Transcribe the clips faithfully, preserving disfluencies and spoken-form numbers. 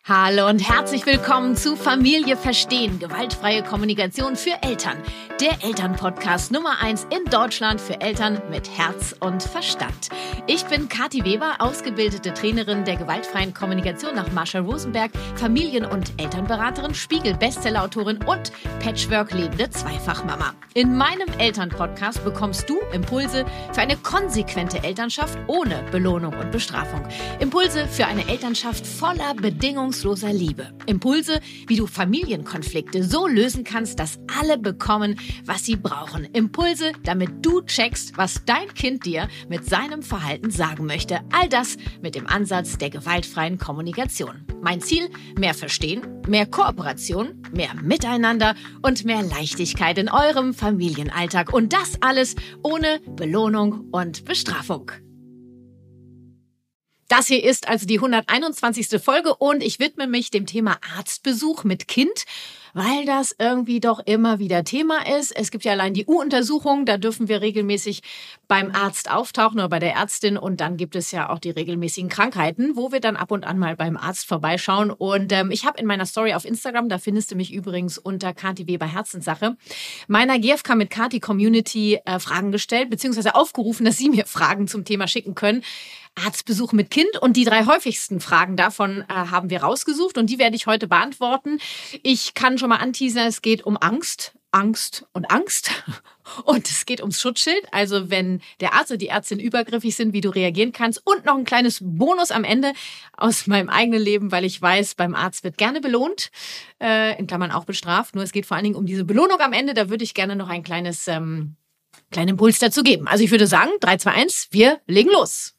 Hallo und herzlich willkommen zu Familie verstehen, gewaltfreie Kommunikation für Eltern. Der Elternpodcast Nummer eins in Deutschland für Eltern mit Herz und Verstand. Ich bin Kathi Weber, ausgebildete Trainerin der gewaltfreien Kommunikation nach Marshall Rosenberg, Familien- und Elternberaterin, Spiegel-Bestsellerautorin und Patchwork-lebende Zweifachmama. In meinem Elternpodcast bekommst du Impulse für eine konsequente Elternschaft ohne Belohnung und Bestrafung. Impulse für eine Elternschaft voller Bedingungen loser Liebe. Impulse, wie du Familienkonflikte so lösen kannst, dass alle bekommen, was sie brauchen. Impulse, damit du checkst, was dein Kind dir mit seinem Verhalten sagen möchte. All das mit dem Ansatz der gewaltfreien Kommunikation. Mein Ziel: mehr Verstehen, mehr Kooperation, mehr Miteinander und mehr Leichtigkeit in eurem Familienalltag. Und das alles ohne Belohnung und Bestrafung. Das hier ist also die hunderteinundzwanzigste Folge und ich widme mich dem Thema Arztbesuch mit Kind, weil das irgendwie doch immer wieder Thema ist. Es gibt ja allein die U-Untersuchung, da dürfen wir regelmäßig beim Arzt auftauchen oder bei der Ärztin, und dann gibt es ja auch die regelmäßigen Krankheiten, wo wir dann ab und an mal beim Arzt vorbeischauen. Und ähm, ich habe in meiner Story auf Instagram, da findest du mich übrigens unter Kathi Weber Herzenssache, meiner G F K mit Kathi Community äh, Fragen gestellt, beziehungsweise aufgerufen, dass sie mir Fragen zum Thema schicken können. Arztbesuch mit Kind, und die drei häufigsten Fragen davon äh, haben wir rausgesucht und die werde ich heute beantworten. Ich kann schon mal anteasern, es geht um Angst, Angst und Angst und es geht ums Schutzschild, also wenn der Arzt oder die Ärztin übergriffig sind, wie du reagieren kannst, und noch ein kleines Bonus am Ende aus meinem eigenen Leben, weil ich weiß, beim Arzt wird gerne belohnt, äh, in Klammern auch bestraft, nur es geht vor allen Dingen um diese Belohnung am Ende, da würde ich gerne noch ein kleines, ähm, kleinen Impuls dazu geben. Also ich würde sagen, drei, zwei, eins, wir legen los.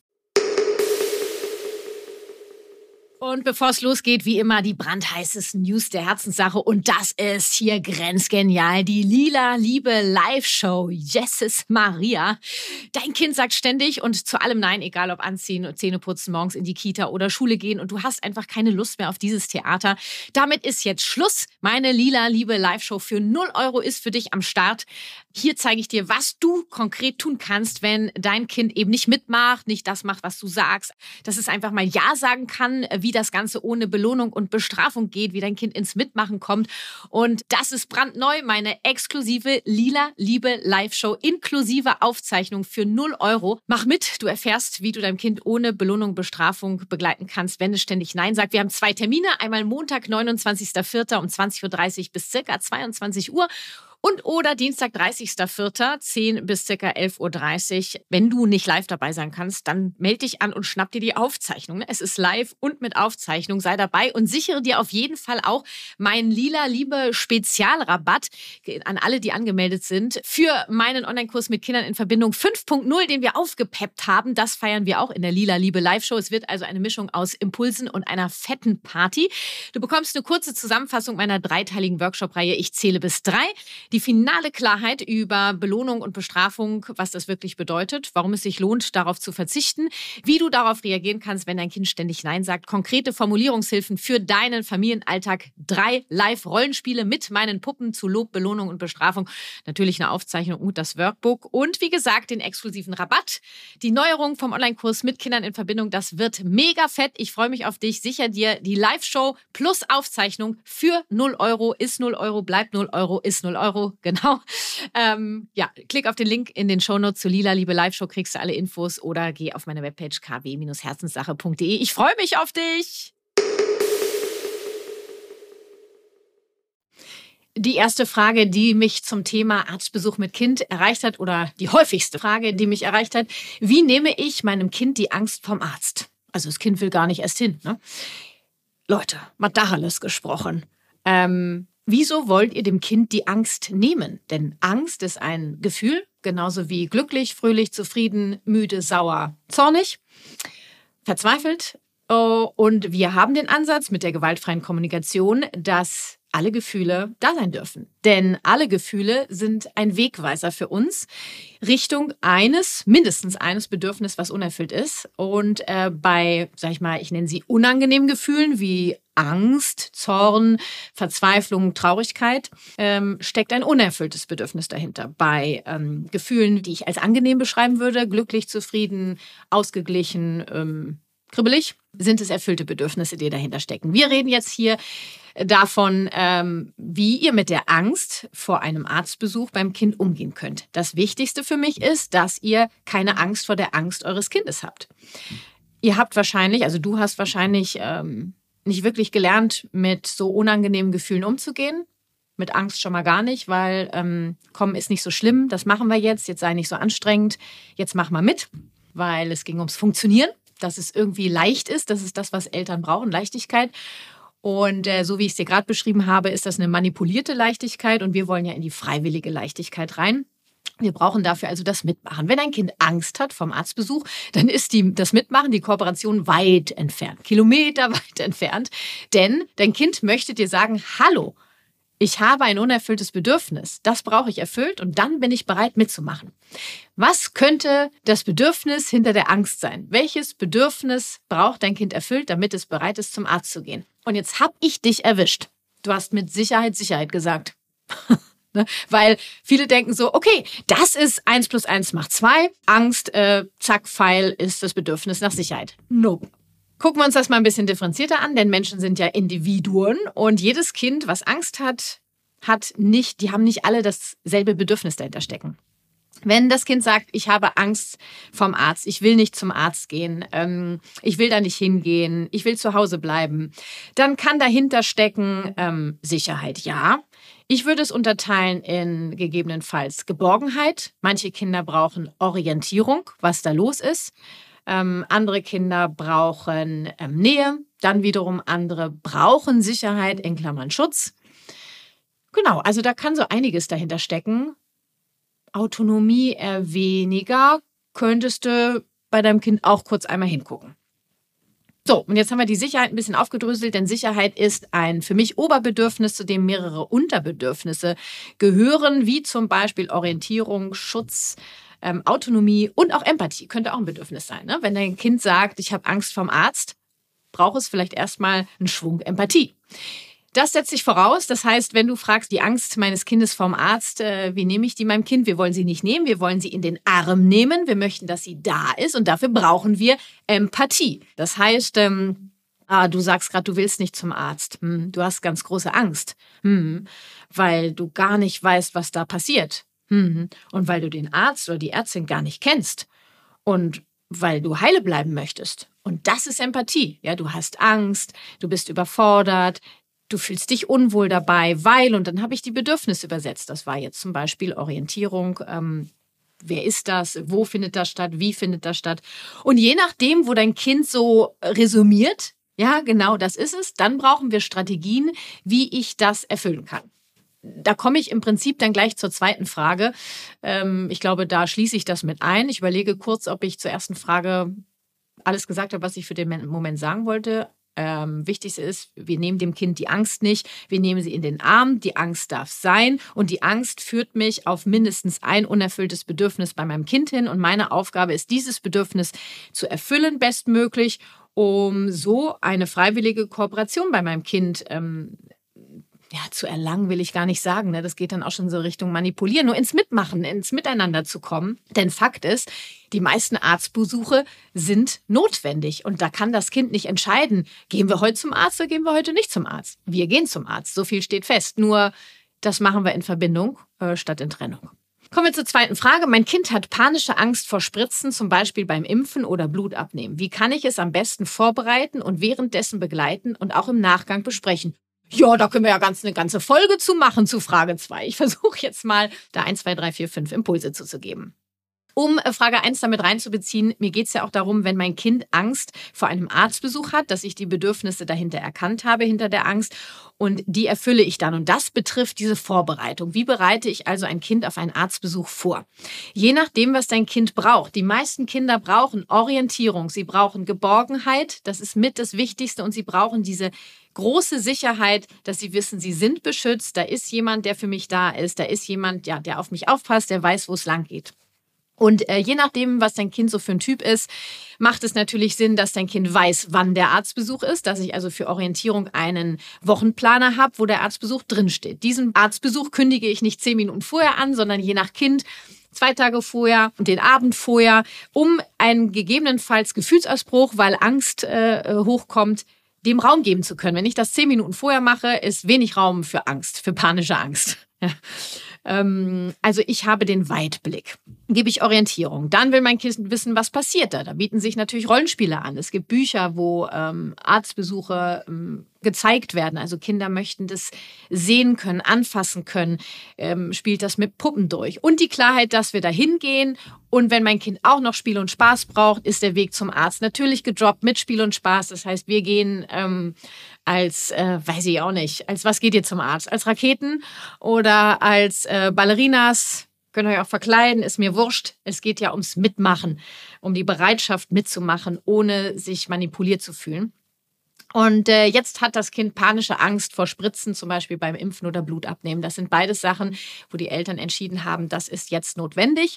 Und bevor es losgeht, wie immer die brandheißesten News der Herzenssache. Und das ist hier grenzgenial. Die Lila Liebe Live-Show. Jesus Maria. Dein Kind sagt ständig und zu allem Nein, egal ob anziehen, Zähne putzen, morgens in die Kita oder Schule gehen. Und du hast einfach keine Lust mehr auf dieses Theater. Damit ist jetzt Schluss. Meine Lila Liebe Live-Show für null Euro ist für dich am Start. Hier zeige ich dir, was du konkret tun kannst, wenn dein Kind eben nicht mitmacht, nicht das macht, was du sagst. Dass es einfach mal Ja sagen kann, wie das Ganze ohne Belohnung und Bestrafung geht, wie dein Kind ins Mitmachen kommt. Und das ist brandneu, meine exklusive Lila Liebe Live-Show inklusive Aufzeichnung für null Euro. Mach mit, du erfährst, wie du dein Kind ohne Belohnung und Bestrafung begleiten kannst, wenn es ständig Nein sagt. Wir haben zwei Termine, einmal Montag, neunundzwanzigster vierter um zwanzig Uhr dreißig bis circa zweiundzwanzig Uhr. Und oder Dienstag, dreißigster vierter zehn bis circa elf Uhr dreißig. Wenn du nicht live dabei sein kannst, dann melde dich an und schnapp dir die Aufzeichnung. Es ist live und mit Aufzeichnung. Sei dabei und sichere dir auf jeden Fall auch meinen Lila Liebe Spezialrabatt an alle, die angemeldet sind, für meinen Online-Kurs mit Kindern in Verbindung fünf Punkt null, den wir aufgepeppt haben. Das feiern wir auch in der Lila Liebe Live-Show. Es wird also eine Mischung aus Impulsen und einer fetten Party. Du bekommst eine kurze Zusammenfassung meiner dreiteiligen Workshop-Reihe Ich zähle bis drei. Die finale Klarheit über Belohnung und Bestrafung, was das wirklich bedeutet, warum es sich lohnt, darauf zu verzichten, wie du darauf reagieren kannst, wenn dein Kind ständig Nein sagt, konkrete Formulierungshilfen für deinen Familienalltag, drei Live-Rollenspiele mit meinen Puppen zu Lob, Belohnung und Bestrafung, natürlich eine Aufzeichnung und das Workbook und wie gesagt den exklusiven Rabatt, die Neuerung vom Online-Kurs mit Kindern in Verbindung, das wird mega fett. Ich freue mich auf dich. Sicher dir die Live-Show plus Aufzeichnung für null Euro, ist null Euro, bleibt null Euro, ist null Euro. Genau. Ähm, ja, klick auf den Link in den Shownotes zu Lila Liebe Live-Show, kriegst du alle Infos, oder geh auf meine Webpage k w herzenssache punkt d e. Ich freue mich auf dich! Die erste Frage, die mich zum Thema Arztbesuch mit Kind erreicht hat, oder die häufigste Frage, die mich erreicht hat: Wie nehme ich meinem Kind die Angst vom Arzt? Also das Kind will gar nicht erst hin, ne? Leute, mal Dacheles gesprochen. Ähm... Wieso wollt ihr dem Kind die Angst nehmen? Denn Angst ist ein Gefühl, genauso wie glücklich, fröhlich, zufrieden, müde, sauer, zornig, verzweifelt. Und wir haben den Ansatz mit der gewaltfreien Kommunikation, dass alle Gefühle da sein dürfen. Denn alle Gefühle sind ein Wegweiser für uns Richtung eines, mindestens eines Bedürfnisses, was unerfüllt ist. Und äh, bei, sag ich mal, ich nenne sie unangenehmen Gefühlen wie Angst, Zorn, Verzweiflung, Traurigkeit, ähm, steckt ein unerfülltes Bedürfnis dahinter. Bei ähm, Gefühlen, die ich als angenehm beschreiben würde, glücklich, zufrieden, ausgeglichen, ähm, kribbelig? Sind es erfüllte Bedürfnisse, die dahinter stecken? Wir reden jetzt hier davon, ähm, wie ihr mit der Angst vor einem Arztbesuch beim Kind umgehen könnt. Das Wichtigste für mich ist, dass ihr keine Angst vor der Angst eures Kindes habt. Ihr habt wahrscheinlich, also du hast wahrscheinlich ähm, nicht wirklich gelernt, mit so unangenehmen Gefühlen umzugehen. Mit Angst schon mal gar nicht, weil ähm, komm, ist nicht so schlimm, das machen wir jetzt, jetzt sei nicht so anstrengend, jetzt mach mal mit, weil es ging ums Funktionieren, dass es irgendwie leicht ist, das ist das, was Eltern brauchen, Leichtigkeit. Und äh, so wie ich es dir gerade beschrieben habe, ist das eine manipulierte Leichtigkeit und wir wollen ja in die freiwillige Leichtigkeit rein. Wir brauchen dafür also das Mitmachen. Wenn ein Kind Angst hat vom Arztbesuch, dann ist die, das Mitmachen, die Kooperation weit entfernt, kilometerweit entfernt. Denn dein Kind möchte dir sagen, hallo, ich habe ein unerfülltes Bedürfnis. Das brauche ich erfüllt und dann bin ich bereit mitzumachen. Was könnte das Bedürfnis hinter der Angst sein? Welches Bedürfnis braucht dein Kind erfüllt, damit es bereit ist, zum Arzt zu gehen? Und jetzt habe ich dich erwischt. Du hast mit Sicherheit Sicherheit gesagt. Ne? Weil viele denken so, okay, das ist eins plus eins macht zwei. Angst, äh, zack, Pfeil ist das Bedürfnis nach Sicherheit. Nope. Gucken wir uns das mal ein bisschen differenzierter an, denn Menschen sind ja Individuen und jedes Kind, was Angst hat, hat nicht, die haben nicht alle dasselbe Bedürfnis dahinter stecken. Wenn das Kind sagt, ich habe Angst vom Arzt, ich will nicht zum Arzt gehen, ähm, ich will da nicht hingehen, ich will zu Hause bleiben, dann kann dahinter stecken ähm, Sicherheit, ja. Ich würde es unterteilen in gegebenenfalls Geborgenheit. Manche Kinder brauchen Orientierung, was da los ist. Ähm, andere Kinder brauchen ähm, Nähe. Dann wiederum andere brauchen Sicherheit, in Klammern Schutz. Genau, also da kann so einiges dahinter stecken. Autonomie eher weniger. Könntest du bei deinem Kind auch kurz einmal hingucken. So, und jetzt haben wir die Sicherheit ein bisschen aufgedröselt, denn Sicherheit ist ein für mich Oberbedürfnis, zu dem mehrere Unterbedürfnisse gehören, wie zum Beispiel Orientierung, Schutz, ähm, Autonomie und auch Empathie. Könnte auch ein Bedürfnis sein. Ne? Wenn dein Kind sagt, ich habe Angst vom Arzt, braucht es vielleicht erstmal einen Schwung Empathie. Das setzt sich voraus. Das heißt, wenn du fragst, die Angst meines Kindes vom Arzt, äh, wie nehme ich die meinem Kind? Wir wollen sie nicht nehmen, wir wollen sie in den Arm nehmen. Wir möchten, dass sie da ist und dafür brauchen wir Empathie. Das heißt, ähm, ah, du sagst gerade, du willst nicht zum Arzt. Hm, du hast ganz große Angst, hm, weil du gar nicht weißt, was da passiert. Hm, und weil du den Arzt oder die Ärztin gar nicht kennst und weil du heile bleiben möchtest. Und das ist Empathie. Ja, du hast Angst, du bist überfordert, du fühlst dich unwohl dabei, weil, und dann habe ich die Bedürfnisse übersetzt. Das war jetzt zum Beispiel Orientierung. Ähm, wer ist das? Wo findet das statt? Wie findet das statt? Und je nachdem, wo dein Kind so resümiert, ja, genau das ist es, dann brauchen wir Strategien, wie ich das erfüllen kann. Da komme ich im Prinzip dann gleich zur zweiten Frage. Ähm, ich glaube, da schließe ich das mit ein. Ich überlege kurz, ob ich zur ersten Frage alles gesagt habe, was ich für den Moment sagen wollte. Ähm, Wichtigste ist, wir nehmen dem Kind die Angst nicht, wir nehmen sie in den Arm, die Angst darf sein und die Angst führt mich auf mindestens ein unerfülltes Bedürfnis bei meinem Kind hin und meine Aufgabe ist, dieses Bedürfnis zu erfüllen bestmöglich, um so eine freiwillige Kooperation bei meinem Kind ähm, ja, zu erlangen will ich gar nicht sagen. Ne? Das geht dann auch schon so Richtung Manipulieren, nur ins Mitmachen, ins Miteinander zu kommen. Denn Fakt ist, die meisten Arztbesuche sind notwendig. Und da kann das Kind nicht entscheiden, gehen wir heute zum Arzt oder gehen wir heute nicht zum Arzt. Wir gehen zum Arzt, so viel steht fest. Nur das machen wir in Verbindung äh, statt in Trennung. Kommen wir zur zweiten Frage. Mein Kind hat panische Angst vor Spritzen, zum Beispiel beim Impfen oder Blutabnehmen. Wie kann ich es am besten vorbereiten und währenddessen begleiten und auch im Nachgang besprechen? Ja, da können wir ja ganz eine ganze Folge zu machen zu Frage zwei. Ich versuche jetzt mal, da eins, zwei, drei, vier, fünf Impulse zuzugeben. Um Frage eins damit reinzubeziehen, mir geht es ja auch darum, wenn mein Kind Angst vor einem Arztbesuch hat, dass ich die Bedürfnisse dahinter erkannt habe, hinter der Angst, und die erfülle ich dann. Und das betrifft diese Vorbereitung. Wie bereite ich also ein Kind auf einen Arztbesuch vor? Je nachdem, was dein Kind braucht. Die meisten Kinder brauchen Orientierung, sie brauchen Geborgenheit, das ist mit das Wichtigste, und sie brauchen diese große Sicherheit, dass sie wissen, sie sind beschützt, da ist jemand, der für mich da ist, da ist jemand, ja, der auf mich aufpasst, der weiß, wo es lang geht. Und äh, je nachdem, was dein Kind so für ein Typ ist, macht es natürlich Sinn, dass dein Kind weiß, wann der Arztbesuch ist, dass ich also für Orientierung einen Wochenplaner habe, wo der Arztbesuch drinsteht. Diesen Arztbesuch kündige ich nicht zehn Minuten vorher an, sondern je nach Kind zwei Tage vorher und den Abend vorher, um einen gegebenenfalls Gefühlsausbruch, weil Angst äh, hochkommt, dem Raum geben zu können. Wenn ich das zehn Minuten vorher mache, ist wenig Raum für Angst, für panische Angst. Ja. Ähm, also ich habe den Weitblick. Gebe ich Orientierung. Dann will mein Kind wissen, was passiert da. Da bieten sich natürlich Rollenspiele an. Es gibt Bücher, wo ähm, Arztbesuche ähm, gezeigt werden. Also Kinder möchten das sehen können, anfassen können, ähm, spielt das mit Puppen durch. Und die Klarheit, dass wir da hingehen. Und wenn mein Kind auch noch Spiel und Spaß braucht, ist der Weg zum Arzt natürlich gedroppt mit Spiel und Spaß. Das heißt, wir gehen ähm, als, äh, weiß ich auch nicht, als was geht ihr zum Arzt? Als Raketen oder als äh, Ballerinas? Könnt ihr euch auch verkleiden, ist mir wurscht. Es geht ja ums Mitmachen, um die Bereitschaft mitzumachen, ohne sich manipuliert zu fühlen. Und äh, jetzt hat das Kind panische Angst vor Spritzen, zum Beispiel beim Impfen oder Blutabnehmen. Das sind beides Sachen, wo die Eltern entschieden haben, das ist jetzt notwendig.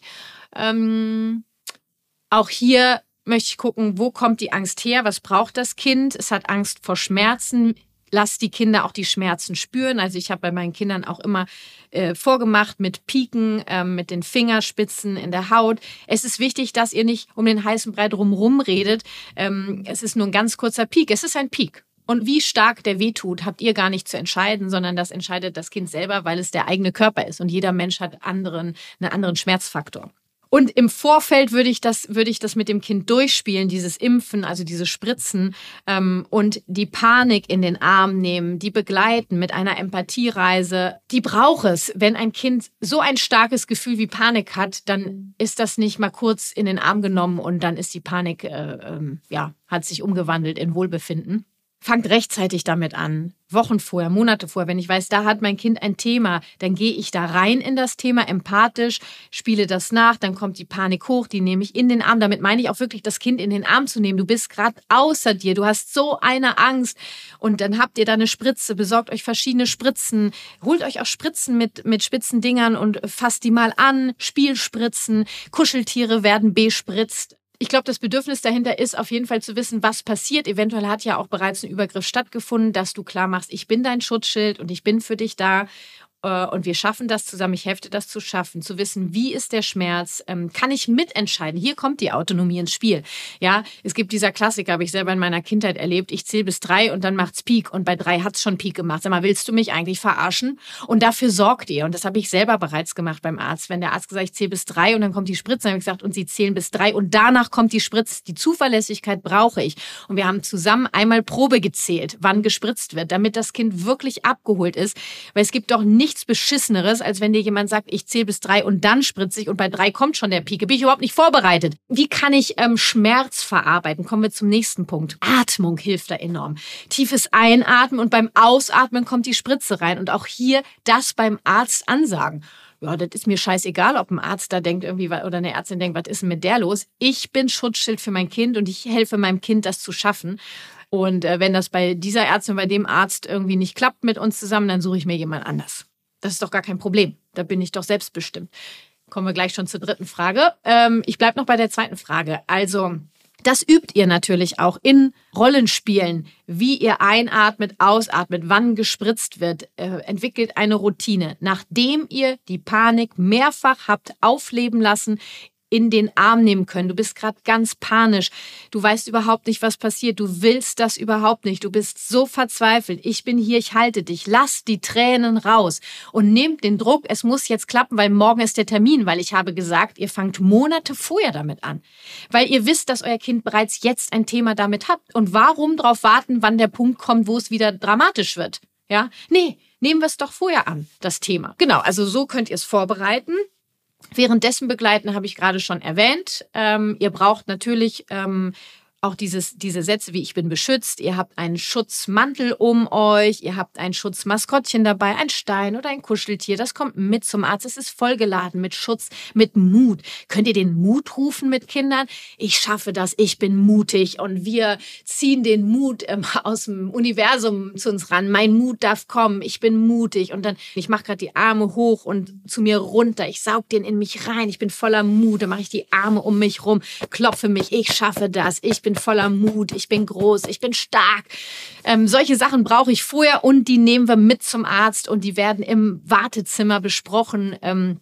Ähm, auch hier möchte ich gucken, wo kommt die Angst her? Was braucht das Kind? Es hat Angst vor Schmerzen. Lass die Kinder auch die Schmerzen spüren. Also ich habe bei meinen Kindern auch immer äh, vorgemacht mit Pieken, äh, mit den Fingerspitzen in der Haut. Es ist wichtig, dass ihr nicht um den heißen Brei drumherum redet. Ähm, es ist nur ein ganz kurzer Piek. Es ist ein Piek. Und wie stark der wehtut, habt ihr gar nicht zu entscheiden, sondern das entscheidet das Kind selber, weil es der eigene Körper ist. Und jeder Mensch hat anderen, einen anderen Schmerzfaktor. Und im Vorfeld würde ich das, würde ich das mit dem Kind durchspielen, dieses Impfen, also diese Spritzen, ähm, und die Panik in den Arm nehmen, die begleiten mit einer Empathiereise. Die braucht es. Wenn ein Kind so ein starkes Gefühl wie Panik hat, dann ist das nicht mal kurz in den Arm genommen und dann ist die Panik, äh, ähm, ja, hat sich umgewandelt in Wohlbefinden. Fangt rechtzeitig damit an, Wochen vorher, Monate vorher. Wenn ich weiß, da hat mein Kind ein Thema, dann gehe ich da rein in das Thema, empathisch, spiele das nach, dann kommt die Panik hoch, die nehme ich in den Arm. Damit meine ich auch wirklich, das Kind in den Arm zu nehmen. Du bist gerade außer dir, du hast so eine Angst und dann habt ihr da eine Spritze, besorgt euch verschiedene Spritzen, holt euch auch Spritzen mit, mit spitzen Dingern und fasst die mal an, Spielspritzen, Kuscheltiere werden bespritzt. Ich glaube, das Bedürfnis dahinter ist auf jeden Fall zu wissen, was passiert. Eventuell hat ja auch bereits ein Übergriff stattgefunden, dass du klar machst, ich bin dein Schutzschild und ich bin für dich da. Und wir schaffen das zusammen, ich helfe dir das zu schaffen, zu wissen, wie ist der Schmerz, ähm, kann ich mitentscheiden, hier kommt die Autonomie ins Spiel. Ja, es gibt dieser Klassiker, habe ich selber in meiner Kindheit erlebt, ich zähle bis drei und dann macht's Peak und bei drei hat's schon Peak gemacht. Sag mal, willst du mich eigentlich verarschen? Und dafür sorgt ihr und das habe ich selber bereits gemacht beim Arzt, wenn der Arzt gesagt hat, ich zähle bis drei und dann kommt die Spritze, dann habe ich gesagt, und sie zählen bis drei und danach kommt die Spritze, die Zuverlässigkeit brauche ich. Und wir haben zusammen einmal Probe gezählt, wann gespritzt wird, damit das Kind wirklich abgeholt ist, weil es gibt doch nichts Beschisseneres, als wenn dir jemand sagt, ich zähle bis drei und dann spritze ich und bei drei kommt schon der Peak. Bin ich überhaupt nicht vorbereitet. Wie kann ich ähm, Schmerz verarbeiten? Kommen wir zum nächsten Punkt. Atmung hilft da enorm. Tiefes Einatmen und beim Ausatmen kommt die Spritze rein. Und auch hier das beim Arzt ansagen. Ja, das ist mir scheißegal, ob ein Arzt da denkt irgendwie oder eine Ärztin denkt, was ist denn mit der los? Ich bin Schutzschild für mein Kind und ich helfe meinem Kind, das zu schaffen. Und äh, wenn das bei dieser Ärztin, bei dem Arzt irgendwie nicht klappt mit uns zusammen, dann suche ich mir jemand anders. Das ist doch gar kein Problem. Da bin ich doch selbstbestimmt. Kommen wir gleich schon zur dritten Frage. Ähm, ich bleibe noch bei der zweiten Frage. Also, das übt ihr natürlich auch in Rollenspielen, wie ihr einatmet, ausatmet, wann gespritzt wird. Äh, entwickelt eine Routine. Nachdem ihr die Panik mehrfach habt aufleben lassen, in den Arm nehmen können. Du bist gerade ganz panisch. Du weißt überhaupt nicht, was passiert. Du willst das überhaupt nicht. Du bist so verzweifelt. Ich bin hier, ich halte dich. Lass die Tränen raus und nehmt den Druck. Es muss jetzt klappen, weil morgen ist der Termin, weil ich habe gesagt, ihr fangt Monate vorher damit an. Weil ihr wisst, dass euer Kind bereits jetzt ein Thema damit hat. Und warum drauf warten, wann der Punkt kommt, wo es wieder dramatisch wird? Ja? Nee, nehmen wir es doch vorher an, das Thema. Genau, also so könnt ihr es vorbereiten. Währenddessen begleiten, habe ich gerade schon erwähnt. Ähm, ihr braucht natürlich ähm, auch dieses, diese Sätze wie ich bin beschützt. Ihr habt einen Schutzmantel um euch. Ihr habt ein Schutzmaskottchen dabei, ein Stein oder ein Kuscheltier. Das kommt mit zum Arzt. Es ist vollgeladen mit Schutz, mit Mut. Könnt ihr den Mut rufen mit Kindern? Ich schaffe das, ich bin mutig. Und wir ziehen den Mut ähm, aus dem Universum zu uns ran. Mein Mut darf kommen. Ich bin mutig. Und dann, ich mache gerade die Arme hoch und zu mir runter. Ich saug den in mich rein. Ich bin voller Mut. Dann mache ich die Arme um mich rum, klopfe mich. Ich schaffe das. Ich bin voller Mut, ich bin groß, ich bin stark. Ähm, solche Sachen brauche ich vorher und die nehmen wir mit zum Arzt und die werden im Wartezimmer besprochen. Ähm,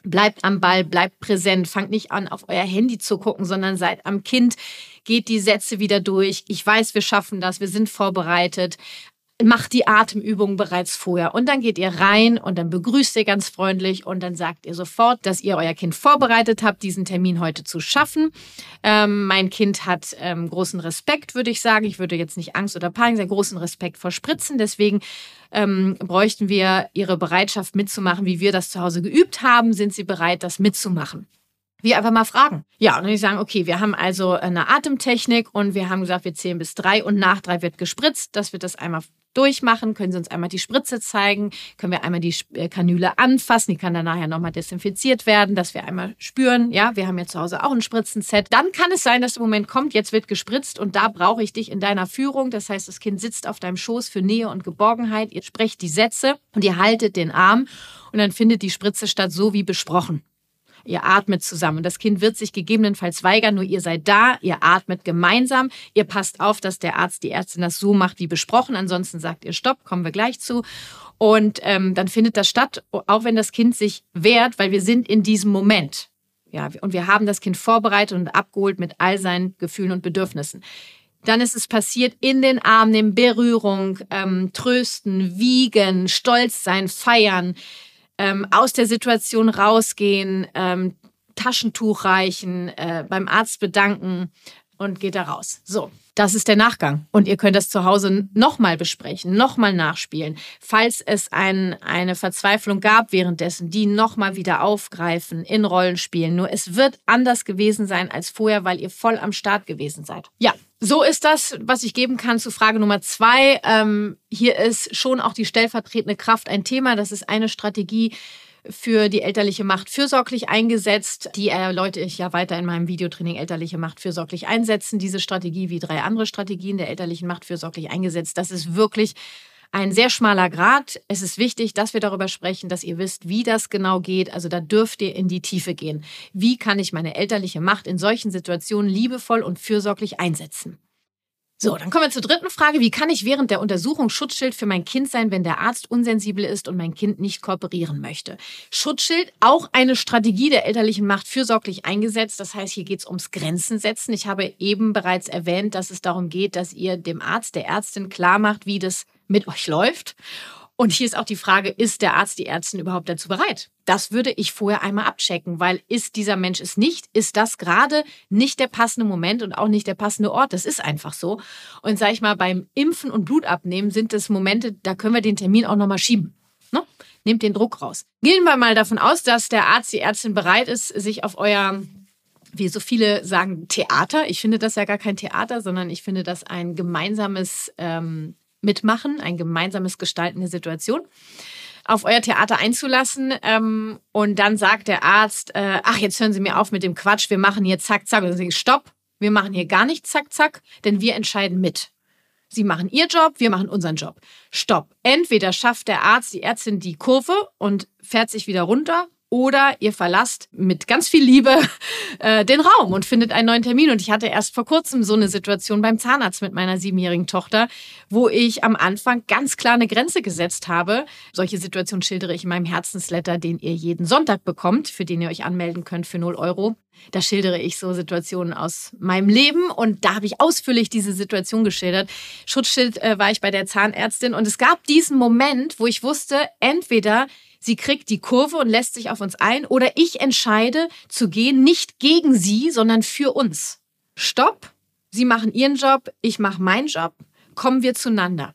Bleibt am Ball, bleibt präsent, fangt nicht an, auf euer Handy zu gucken, sondern seid am Kind, geht die Sätze wieder durch. Ich weiß, wir schaffen das, wir sind vorbereitet. Macht die Atemübungen bereits vorher und dann geht ihr rein und dann begrüßt ihr ganz freundlich und dann sagt ihr sofort, dass ihr euer Kind vorbereitet habt, diesen Termin heute zu schaffen. Ähm, mein Kind hat ähm, großen Respekt, würde ich sagen. Ich würde jetzt nicht Angst oder Panik sagen, großen Respekt vor Spritzen. Deswegen ähm, bräuchten wir ihre Bereitschaft mitzumachen, wie wir das zu Hause geübt haben. Sind sie bereit, das mitzumachen? Wir einfach mal fragen. Ja, und dann sagen, okay, wir haben also eine Atemtechnik und wir haben gesagt, wir zählen bis drei und nach drei wird gespritzt, dass wir das einmal durchmachen. Können Sie uns einmal die Spritze zeigen? Können wir einmal die Kanüle anfassen? Die kann dann nachher nochmal desinfiziert werden, dass wir einmal spüren. Ja, wir haben ja zu Hause auch ein Spritzenset. Dann kann es sein, dass der Moment kommt, jetzt wird gespritzt und da brauche ich dich in deiner Führung. Das heißt, das Kind sitzt auf deinem Schoß für Nähe und Geborgenheit. Ihr sprecht die Sätze und ihr haltet den Arm und dann findet die Spritze statt, so wie besprochen. Ihr atmet zusammen und das Kind wird sich gegebenenfalls weigern, nur ihr seid da, ihr atmet gemeinsam, ihr passt auf, dass der Arzt, die Ärztin das so macht wie besprochen, ansonsten sagt ihr Stopp, kommen wir gleich zu und ähm, dann findet das statt, auch wenn das Kind sich wehrt, weil wir sind in diesem Moment. Ja, und wir haben das Kind vorbereitet und abgeholt mit all seinen Gefühlen und Bedürfnissen. Dann ist es passiert, in den Arm nehmen, Berührung, ähm, trösten, wiegen, stolz sein, feiern, Ähm, aus der Situation rausgehen, ähm, Taschentuch reichen, äh, beim Arzt bedanken und geht da raus. So, das ist der Nachgang. Und ihr könnt das zu Hause nochmal besprechen, nochmal nachspielen. Falls es ein, eine Verzweiflung gab währenddessen, die nochmal wieder aufgreifen, in Rollen spielen. Nur es wird anders gewesen sein als vorher, weil ihr voll am Start gewesen seid. Ja, so ist das, was ich geben kann zu Frage Nummer zwei. Ähm, hier ist schon auch die stellvertretende Kraft ein Thema. Das ist eine Strategie für die elterliche Macht fürsorglich eingesetzt. Die erläutere ich ja weiter in meinem Videotraining elterliche Macht fürsorglich einsetzen. Diese Strategie wie drei andere Strategien der elterlichen Macht fürsorglich eingesetzt. Das ist wirklich ein sehr schmaler Grat. Es ist wichtig, dass wir darüber sprechen, dass ihr wisst, wie das genau geht. Also da dürft ihr in die Tiefe gehen. Wie kann ich meine elterliche Macht in solchen Situationen liebevoll und fürsorglich einsetzen? So, dann kommen wir zur dritten Frage. Wie kann ich während der Untersuchung Schutzschild für mein Kind sein, wenn der Arzt unsensibel ist und mein Kind nicht kooperieren möchte? Schutzschild, auch eine Strategie der elterlichen Macht fürsorglich eingesetzt. Das heißt, hier geht es ums Grenzen setzen. Ich habe eben bereits erwähnt, dass es darum geht, dass ihr dem Arzt, der Ärztin klar macht, wie das mit euch läuft. Und hier ist auch die Frage, ist der Arzt, die Ärztin überhaupt dazu bereit? Das würde ich vorher einmal abchecken, weil ist dieser Mensch es nicht, ist das gerade nicht der passende Moment und auch nicht der passende Ort. Das ist einfach so. Und sag ich mal, beim Impfen und Blutabnehmen sind das Momente, da können wir den Termin auch nochmal schieben. Ne? Nehmt den Druck raus. Gehen wir mal davon aus, dass der Arzt, die Ärztin bereit ist, sich auf euer, wie so viele sagen, Theater. Ich finde das ja gar kein Theater, sondern ich finde das ein gemeinsames ähm, Mitmachen, ein gemeinsames Gestalten der Situation, auf euer Theater einzulassen. Ähm, und dann sagt der Arzt, äh, ach, jetzt hören Sie mir auf mit dem Quatsch, wir machen hier zack, zack. Und dann sage ich, stopp, wir machen hier gar nicht zack, zack, denn wir entscheiden mit. Sie machen Ihr Job, wir machen unseren Job. Stopp. Entweder schafft der Arzt, die Ärztin die Kurve und fährt sich wieder runter, oder ihr verlasst mit ganz viel Liebe äh, den Raum und findet einen neuen Termin. Und ich hatte erst vor kurzem so eine Situation beim Zahnarzt mit meiner siebenjährigen Tochter, wo ich am Anfang ganz klar eine Grenze gesetzt habe. Solche Situationen schildere ich in meinem Herzensletter, den ihr jeden Sonntag bekommt, für den ihr euch anmelden könnt für null Euro. Da schildere ich so Situationen aus meinem Leben und da habe ich ausführlich diese Situation geschildert. Schutzschild äh, war ich bei der Zahnärztin und es gab diesen Moment, wo ich wusste, entweder sie kriegt die Kurve und lässt sich auf uns ein oder ich entscheide zu gehen, nicht gegen sie, sondern für uns. Stopp, Sie machen Ihren Job, ich mache meinen Job, kommen wir zueinander.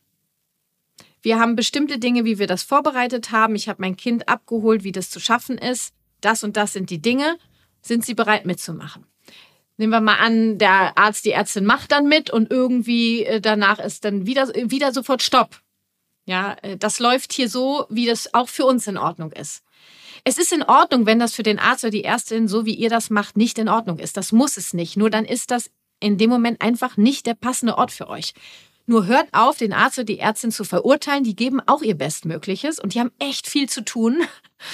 Wir haben bestimmte Dinge, wie wir das vorbereitet haben. Ich habe mein Kind abgeholt, wie das zu schaffen ist. Das und das sind die Dinge. Sind Sie bereit mitzumachen? Nehmen wir mal an, der Arzt, die Ärztin macht dann mit und irgendwie danach ist dann wieder, wieder sofort Stopp. Ja, das läuft hier so, wie das auch für uns in Ordnung ist. Es ist in Ordnung, wenn das für den Arzt oder die Ärztin, so wie ihr das macht, nicht in Ordnung ist. Das muss es nicht. Nur dann ist das in dem Moment einfach nicht der passende Ort für euch. Nur hört auf, den Arzt oder die Ärztin zu verurteilen. Die geben auch ihr Bestmögliches und die haben echt viel zu tun.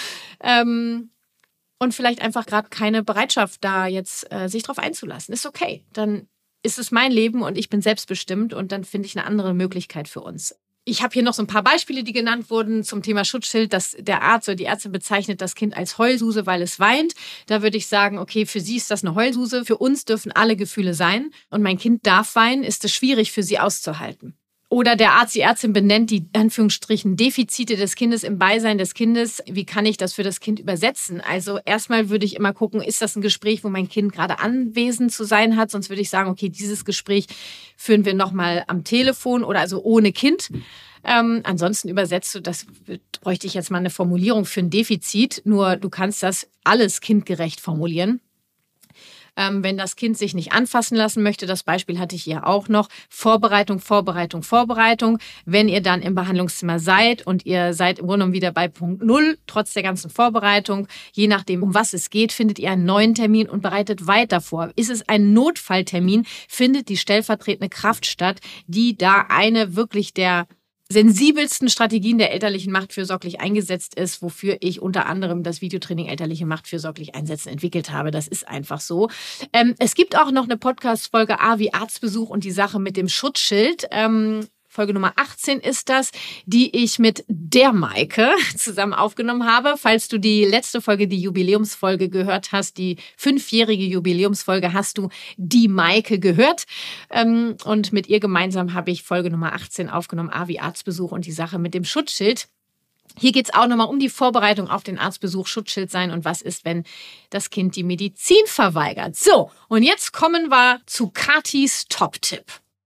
ähm, und vielleicht einfach gerade keine Bereitschaft da jetzt äh, sich drauf einzulassen. Ist okay. Dann ist es mein Leben und ich bin selbstbestimmt und dann finde ich eine andere Möglichkeit für uns. Ich habe hier noch so ein paar Beispiele, die genannt wurden zum Thema Schutzschild, dass der Arzt oder die Ärztin bezeichnet das Kind als Heulsuse, weil es weint. Da würde ich sagen, okay, für sie ist das eine Heulsuse. Für uns dürfen alle Gefühle sein. Und mein Kind darf weinen, ist es schwierig für sie auszuhalten. Oder der Arzt, die Ärztin benennt die Anführungsstrichen Defizite des Kindes im Beisein des Kindes. Wie kann ich das für das Kind übersetzen? Also erstmal würde ich immer gucken, ist das ein Gespräch, wo mein Kind gerade anwesend zu sein hat? Sonst würde ich sagen, okay, dieses Gespräch führen wir nochmal am Telefon oder also ohne Kind. Ähm, ansonsten übersetzt du, das bräuchte ich jetzt mal eine Formulierung für ein Defizit. Nur du kannst das alles kindgerecht formulieren. Ähm, wenn das Kind sich nicht anfassen lassen möchte, das Beispiel hatte ich hier auch noch, Vorbereitung, Vorbereitung, Vorbereitung. Wenn ihr dann im Behandlungszimmer seid und ihr seid im Grunde genommen wieder bei Punkt Null, trotz der ganzen Vorbereitung, je nachdem, um was es geht, findet ihr einen neuen Termin und bereitet weiter vor. Ist es ein Notfalltermin, findet die stellvertretende Kraft statt, die da eine wirklich der sensibelsten Strategien der elterlichen Machtfürsorglich eingesetzt ist, wofür ich unter anderem das Videotraining elterliche Machtfürsorglich einsetzen entwickelt habe. Das ist einfach so. Ähm, es gibt auch noch eine Podcast-Folge A wie Arztbesuch und die Sache mit dem Schutzschild. Ähm, Folge Nummer achtzehn ist das, die ich mit der Maike zusammen aufgenommen habe. Falls du die letzte Folge, die Jubiläumsfolge gehört hast, die fünfjährige Jubiläumsfolge, hast du die Maike gehört. Und mit ihr gemeinsam habe ich Folge Nummer achtzehn aufgenommen, A wie Arztbesuch und die Sache mit dem Schutzschild. Hier geht es auch nochmal um die Vorbereitung auf den Arztbesuch, Schutzschild sein und was ist, wenn das Kind die Medizin verweigert. So, und jetzt kommen wir zu Katis Top-Tipp.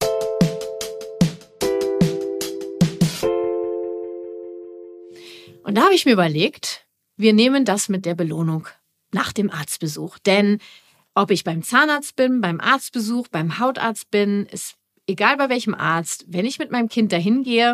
Und da habe ich mir überlegt, wir nehmen das mit der Belohnung nach dem Arztbesuch. Denn ob ich beim Zahnarzt bin, beim Arztbesuch, beim Hautarzt bin, ist egal bei welchem Arzt, wenn ich mit meinem Kind dahin gehe,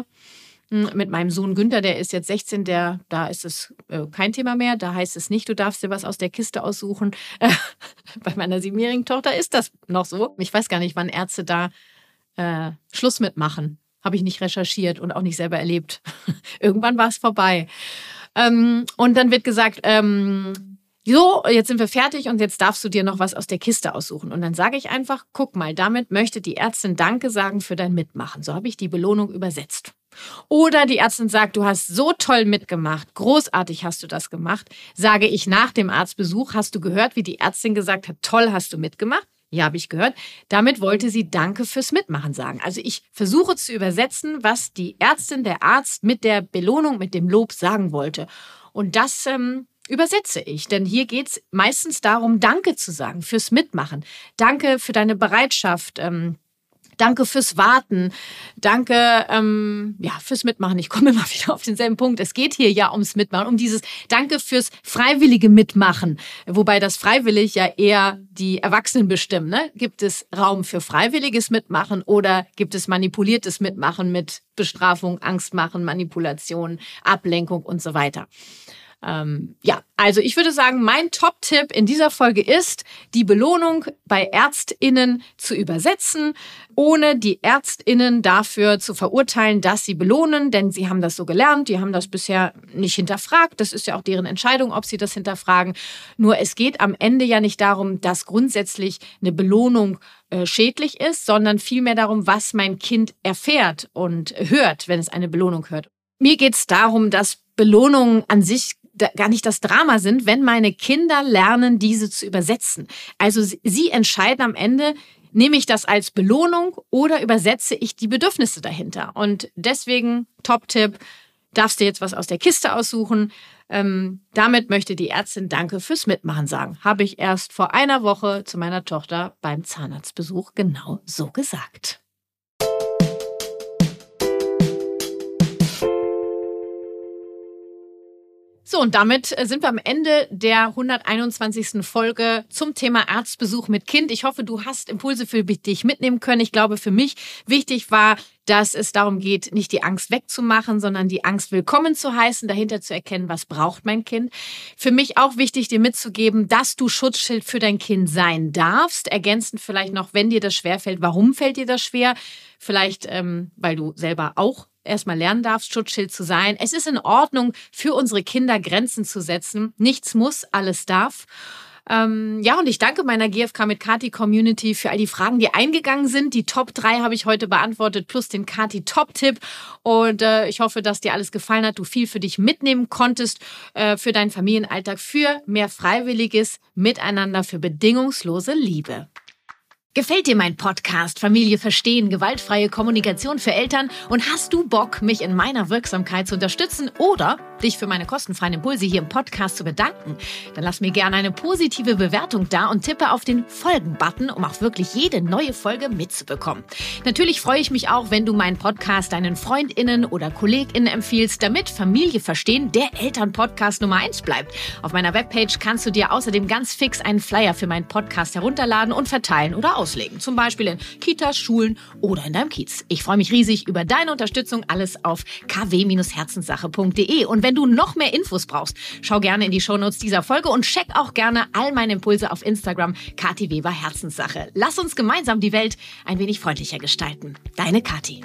mit meinem Sohn Günther, der ist jetzt sechzehn, der, da ist es äh, kein Thema mehr. Da heißt es nicht, du darfst dir was aus der Kiste aussuchen. Äh, bei meiner siebenjährigen Tochter ist das noch so. Ich weiß gar nicht, wann Ärzte da äh, Schluss mitmachen. Habe ich nicht recherchiert und auch nicht selber erlebt. Irgendwann war es vorbei. Ähm, und dann wird gesagt, ähm, so, jetzt sind wir fertig und jetzt darfst du dir noch was aus der Kiste aussuchen. Und dann sage ich einfach, guck mal, damit möchte die Ärztin Danke sagen für dein Mitmachen. So habe ich die Belohnung übersetzt. Oder die Ärztin sagt, du hast so toll mitgemacht, großartig hast du das gemacht. Sage ich nach dem Arztbesuch, hast du gehört, wie die Ärztin gesagt hat, toll hast du mitgemacht? Ja, habe ich gehört. Damit wollte sie Danke fürs Mitmachen sagen. Also ich versuche zu übersetzen, was die Ärztin, der Arzt mit der Belohnung, mit dem Lob sagen wollte. Und das ähm, übersetze ich. Denn hier geht es meistens darum, Danke zu sagen fürs Mitmachen. Danke für deine Bereitschaft. Ähm, Danke fürs Warten. Danke ähm, ja, fürs Mitmachen. Ich komme immer wieder auf denselben Punkt. Es geht hier ja ums Mitmachen, um dieses Danke fürs freiwillige Mitmachen. Wobei das freiwillig ja eher die Erwachsenen bestimmen. Ne? Gibt es Raum für freiwilliges Mitmachen oder gibt es manipuliertes Mitmachen mit Bestrafung, Angstmachen, Manipulation, Ablenkung und so weiter? Ähm, ja, also ich würde sagen, mein Top-Tipp in dieser Folge ist, die Belohnung bei ÄrztInnen zu übersetzen, ohne die ÄrztInnen dafür zu verurteilen, dass sie belohnen, denn sie haben das so gelernt, die haben das bisher nicht hinterfragt, das ist ja auch deren Entscheidung, ob sie das hinterfragen. Nur es geht am Ende ja nicht darum, dass grundsätzlich eine Belohnung äh, schädlich ist, sondern vielmehr darum, was mein Kind erfährt und hört, wenn es eine Belohnung hört. Mir geht es darum, dass Belohnungen an sich gar nicht das Drama sind, wenn meine Kinder lernen, diese zu übersetzen. Also sie entscheiden am Ende, nehme ich das als Belohnung oder übersetze ich die Bedürfnisse dahinter. Und deswegen, Top-Tipp, darfst du jetzt was aus der Kiste aussuchen. Ähm, damit möchte die Ärztin Danke fürs Mitmachen sagen. Habe ich erst vor einer Woche zu meiner Tochter beim Zahnarztbesuch genau so gesagt. So, und damit sind wir am Ende der hunderteinundzwanzigsten Folge zum Thema Arztbesuch mit Kind. Ich hoffe, du hast Impulse für dich mitnehmen können. Ich glaube, für mich wichtig war, dass es darum geht, nicht die Angst wegzumachen, sondern die Angst willkommen zu heißen, dahinter zu erkennen, was braucht mein Kind. Für mich auch wichtig, dir mitzugeben, dass du Schutzschild für dein Kind sein darfst. Ergänzend vielleicht noch, wenn dir das schwerfällt, warum fällt dir das schwer? Vielleicht, ähm, weil du selber auch erstmal lernen darfst, Schutzschild zu sein. Es ist in Ordnung, für unsere Kinder Grenzen zu setzen. Nichts muss, alles darf. Ähm, ja, und ich danke meiner G F K mit Kathi Community für all die Fragen, die eingegangen sind. Die Top drei habe ich heute beantwortet, plus den Kathi Top-Tipp. Und äh, ich hoffe, dass dir alles gefallen hat, du viel für dich mitnehmen konntest, äh, für deinen Familienalltag, für mehr freiwilliges Miteinander, für bedingungslose Liebe. Gefällt dir mein Podcast Familie verstehen, gewaltfreie Kommunikation für Eltern und hast du Bock, mich in meiner Wirksamkeit zu unterstützen oder dich für meine kostenfreien Impulse hier im Podcast zu bedanken? Dann lass mir gerne eine positive Bewertung da und tippe auf den Folgen-Button, um auch wirklich jede neue Folge mitzubekommen. Natürlich freue ich mich auch, wenn du meinen Podcast deinen FreundInnen oder KollegInnen empfiehlst, damit Familie verstehen der Elternpodcast Nummer eins bleibt. Auf meiner Webpage kannst du dir außerdem ganz fix einen Flyer für meinen Podcast herunterladen und verteilen oder auslegen. Zum Beispiel in Kitas, Schulen oder in deinem Kiez. Ich freue mich riesig über deine Unterstützung. Alles auf k w herzenssache punkt d e. Und wenn du noch mehr Infos brauchst, schau gerne in die Shownotes dieser Folge und check auch gerne all meine Impulse auf Instagram, Kathi Weber Herzenssache. Lass uns gemeinsam die Welt ein wenig freundlicher gestalten. Deine Kathi.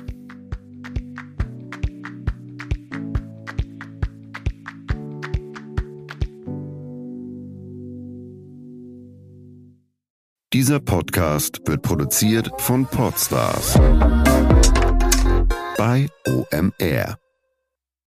Dieser Podcast wird produziert von Podstars bei O M R.